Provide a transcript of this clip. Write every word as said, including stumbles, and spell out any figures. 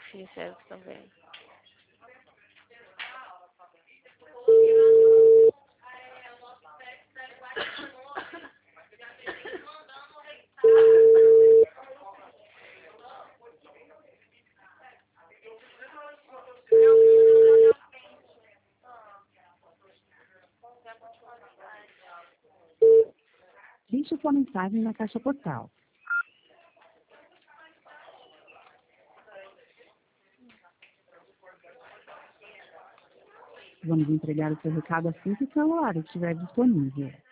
Sim, serve também. Deixe sua mensagem na caixa postal. Vamos entregar o seu recado assim que o celular estiver disponível.